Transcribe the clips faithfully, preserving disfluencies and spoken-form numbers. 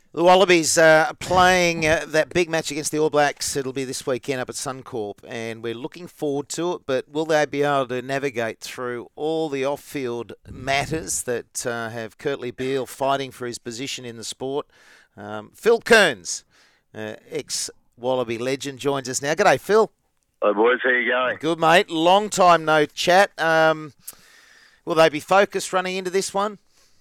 The Wallabies are playing uh, that big match against the All Blacks. It'll be this weekend up at Suncorp, and we're looking forward to it. But will they be able to navigate through all the off-field matters that uh, have Kurtley Beale fighting for his position in the sport? Um, Phil Kearns, uh, ex-Wallaby legend, joins us now. G'day, Phil. Hi, boys. How you going? Good, mate. Long time no chat. Um, will they be focused running into this one?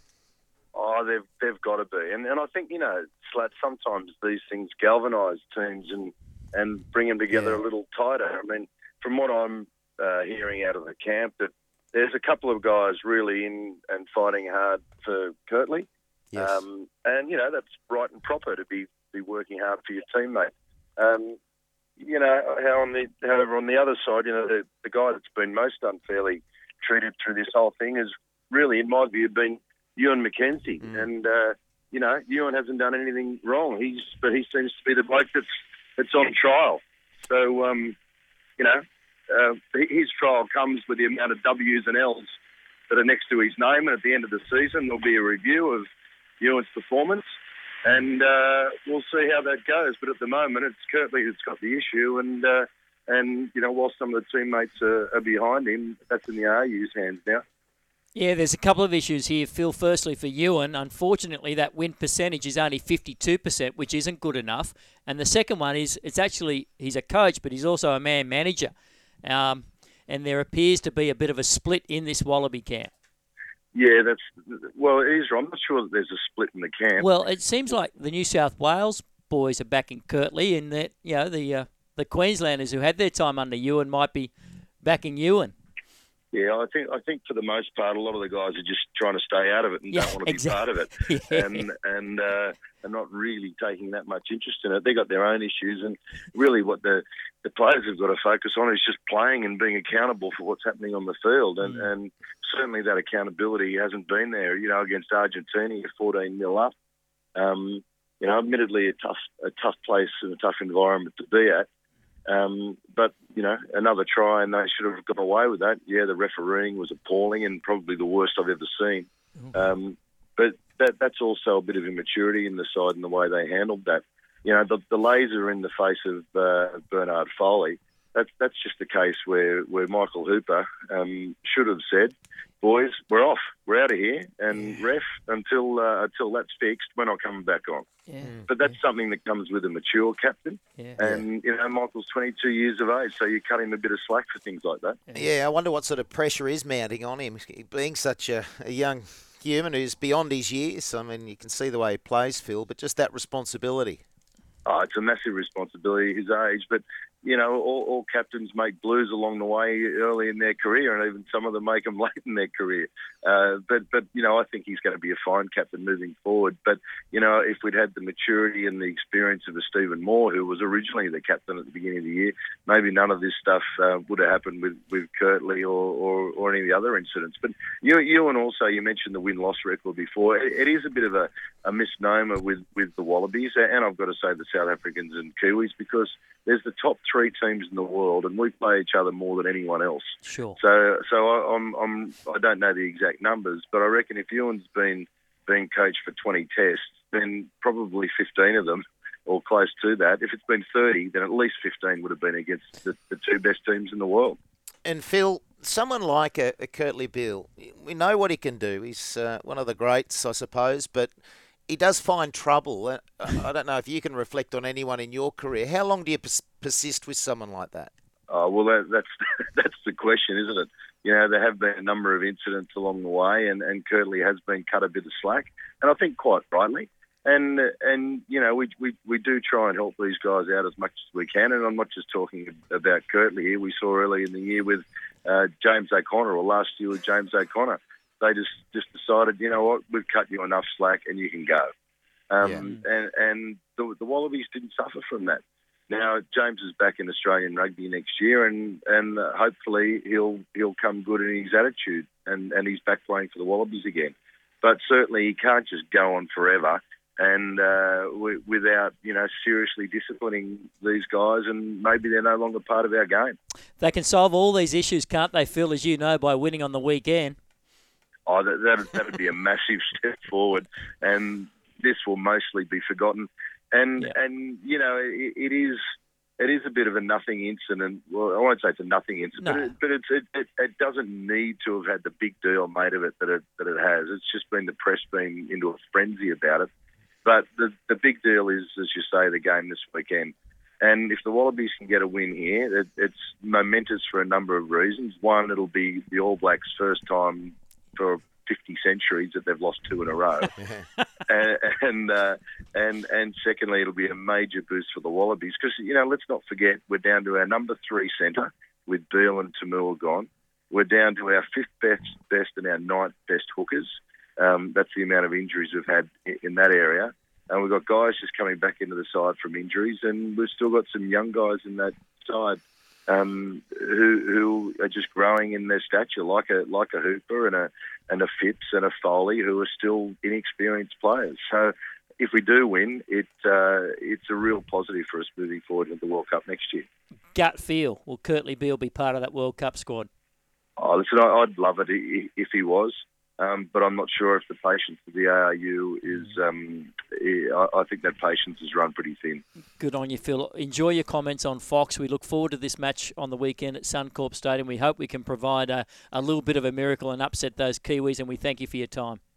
Oh, they've they've got to be, and and I think you know, Slat. Sometimes these things galvanise teams and and bring them together Yeah. a little tighter. I mean, from what I'm uh, hearing out of the camp, that there's a couple of guys really in and fighting hard for Kurtley, Yes. um, and you know that's right and proper to be be working hard for your teammate. Um, you know, how on the however on the other side, you know, the the guy that's been most unfairly treated through this whole thing is really, in my view, been Ewan McKenzie, mm. and uh, you know, Ewan hasn't done anything wrong. He's, but he seems to be the bloke that's that's on trial. So, um, you know, uh, his trial comes with the amount of W's and L's that are next to his name, and at the end of the season, there'll be a review of Ewan's performance, and uh, we'll see how that goes. But at the moment, it's Kurtley who's got the issue, and uh, and you know, while some of the teammates are, are behind him, that's in the R U's hands now. Yeah, there's a couple of issues here, Phil. Firstly, for Ewan, unfortunately, that win percentage is only fifty-two percent, which isn't good enough. And the second one is, it's actually, he's a coach, but he's also a man manager. Um, and there appears to be a bit of a split in this Wallaby camp. Yeah, that's, well, it is right. I'm not sure that there's a split in the camp. Well, it seems like the New South Wales boys are backing Kurtley, and that, you know, the, uh, the Queenslanders who had their time under Ewan might be backing Ewan. Yeah, I think I think for the most part, a lot of the guys are just trying to stay out of it and yeah, don't want to exactly. be part of it, yeah. and and uh, are not really taking that much interest in it. They got their own issues, and really, what the the players have got to focus on is just playing and being accountable for what's happening on the field, and mm. and certainly that accountability hasn't been there. You know, against Argentina, fourteen nil up. Um, you know, admittedly a tough a tough place and a tough environment to be at. Um, but, you know, another try and they should have gone away with that. Yeah, the refereeing was appalling and probably the worst I've ever seen. Um, but that, that's also a bit of immaturity in the side and the way they handled that. You know, the, the laser in the face of uh, Bernard Foley, that's that's just the case where, where Michael Hooper um, should have said, boys, we're off, we're out of here, and yeah. ref, until uh, until that's fixed, we're not coming back on. Yeah. But that's yeah. something that comes with a mature captain. Yeah. And, you know, Michael's twenty-two years of age, so you cut him a bit of slack for things like that. Yeah, I wonder what sort of pressure is mounting on him, being such a, a young human who's beyond his years. I mean, you can see the way he plays, Phil, but just that responsibility. Oh, it's a massive responsibility at his age, but, you know, all, all captains make blues along the way early in their career, and even some of them make them late in their career. Uh, but, but you know, I think he's going to be a fine captain moving forward. But, you know, if we'd had the maturity and the experience of a Stephen Moore, who was originally the captain at the beginning of the year, maybe none of this stuff uh, would have happened with, with Kurtley or, or, or any of the other incidents. But you, you and also, you mentioned the win-loss record before. It, it is a bit of a, a misnomer with, with the Wallabies, and I've got to say the South Africans and Kiwis, because there's the top three teams in the world, and we play each other more than anyone else. Sure. So, so I, I'm, I'm, I don't know the exact numbers, but I reckon if Ewan's been being coached for twenty tests, then probably fifteen of them, or close to that. If it's been thirty, then at least fifteen would have been against the, the two best teams in the world. And Phil, someone like a, a Kurtley Beale, we know what he can do. He's uh, one of the greats, I suppose, but he does find trouble. I don't know if you can reflect on anyone in your career. How long do you pers- persist with someone like that? Oh, well, that, that's that's the question, isn't it? You know, there have been a number of incidents along the way, and, and Kurtley has been cut a bit of slack, and I think quite rightly. And, and you know, we, we we do try and help these guys out as much as we can, and I'm not just talking about Kurtley here. We saw early in the year with uh, James O'Connor, or last year with James O'Connor. They just, just decided, you know what, we've cut you enough slack and you can go. Um, yeah. And, and the, the Wallabies didn't suffer from that. Now, James is back in Australian rugby next year, and, and uh, hopefully he'll he'll come good in his attitude, and, and he's back playing for the Wallabies again. But certainly he can't just go on forever and uh, w- without, you know, seriously disciplining these guys, and maybe they're no longer part of our game. They can solve all these issues, can't they, Phil, as you know, by winning on the weekend? Oh, that that'd, that'd be a massive step forward. And this will mostly be forgotten. And yeah. and you know, it, it is it is a bit of a nothing incident. Well, I won't say it's a nothing incident, No. but, it, but it's, it, it it doesn't need to have had the big deal made of it that it that it has. It's just been the press being into a frenzy about it. But the the big deal is, as you say, the game this weekend. And if the Wallabies can get a win here, it, it's momentous for a number of reasons. One, it'll be the All Blacks' first time for fifty centuries that they've lost two in a row. and and, uh, and and secondly, it'll be a major boost for the Wallabies because, you know, let's not forget, we're down to our number three centre with Beale and Tamua gone. We're down to our fifth best, best and our ninth best hookers. Um, that's the amount of injuries we've had in, in that area. And we've got guys just coming back into the side from injuries, and we've still got some young guys in that side um, who, who are just growing in their stature, like a like a Hooper and a and a Phipps and a Foley, who are still inexperienced players. So if we do win, it uh, it's a real positive for us moving forward into the World Cup next year. Gut feel, will Kurtley Beale be part of that World Cup squad? Oh, listen, I'd love it if he was. Um, but I'm not sure if the patience of the A R U is. Um, I think that patience is run pretty thin. Good on you, Phil. Enjoy your comments on Fox. We look forward to this match on the weekend at Suncorp Stadium. We hope we can provide a, a little bit of a miracle and upset those Kiwis, and we thank you for your time.